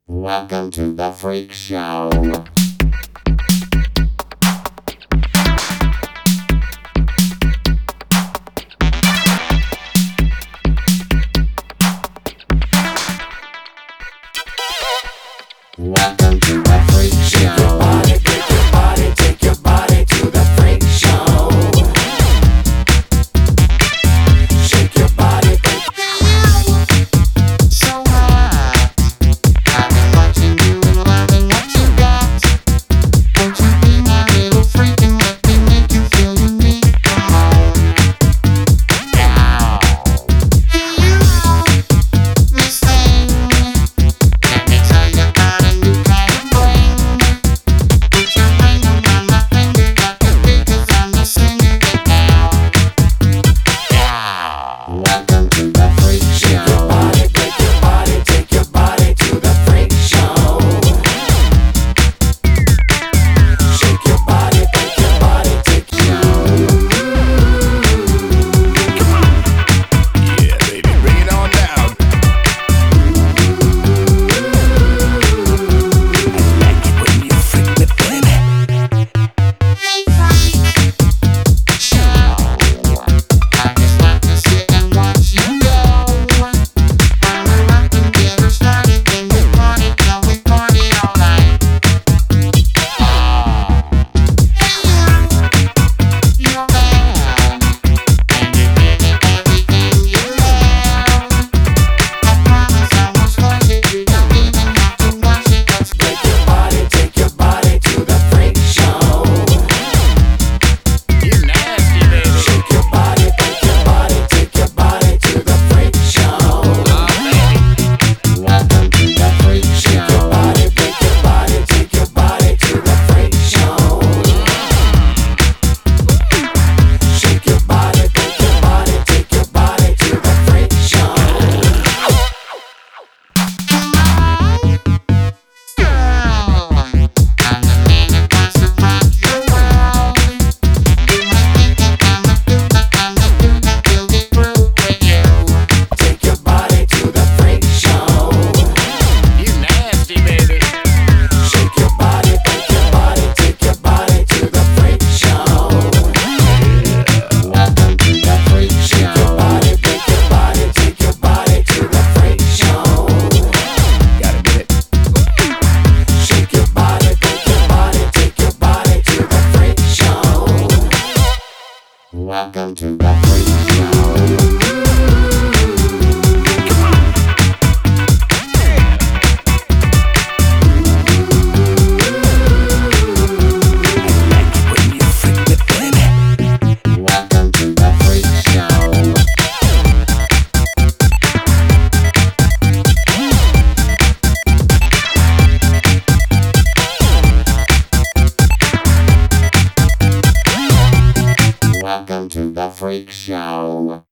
Welcome to the Freak Show. Welcome to the Freak Show. Take your body, take your body to the Freak Show. Shake your body, So hot. I've been watching you and loving what you got. Won't you be my little freak and let me make you feel unique? Come on. Now. Miss Thing. Let me tell you about a new kind of bling. Put your ring around my finger, got the biggest on the singer. Now. Welcome to the Freak shake your Show. body, take your body to the Freak Show. Shake your body, take your body, take your Yeah, baby, bring it on down. I like it when you freak me, baby. Hey, Freak Show. I just like to sit and watch you go. Fire up and get her started, then we party till we party all night. You're bad, and you give me everything you have. I promise I won't squash it, you don't even have to wash it. Let's Take your body, take your body to the Freak Show. You nasty, baby. Shake your body, take your body to the Freak Show. Oh, baby. welcome to the Freak Shake your Show. body, take your body to the Freak Show. Shake your body, take your body to the Freak Show. I'm the man that wants to rock the world. You might think that I'm a dude, but I'm the dude that built it through with you. Take your body to the Freak Show. You nasty, baby. Shake your body, take your body to the Freak Show. Welcome to the Freak Shake your Show. body, take your body to the Freak Show. Gotta get it. Shake your body, take your body to the Freak Show. Welcome to the Freak Show. I like it when you freak me, baby. Welcome to the Freak Show. Welcome to the Freak Show.